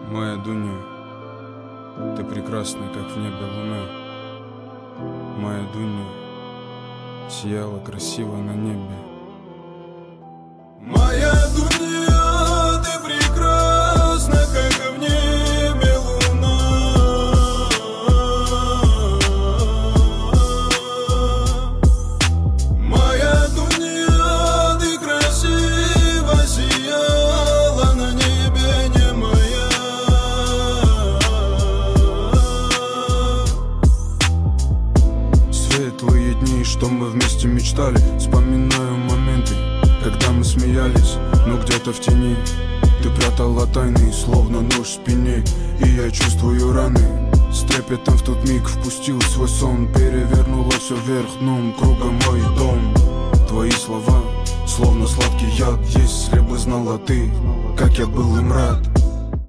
Моя Дуня, ты прекрасна, как в небе луна. Моя Дуня сияла красиво на небе. Моя Дуня, ты прекрасна, как в небе луна. Моя Дуня, ты красиво сияла на небе, не моя. Светлые дни, что мы вместе мечтали. Вспоминаю моменты, когда мы смеялись, но где-то в тени ты прятала тайны, словно нож в спине. И я чувствую раны, с трепетом в тот миг впустил свой сон. Перевернуло все вверх дном, кругом мой дом. Твои слова, словно сладкий яд. Если бы знала ты, как я был им рад.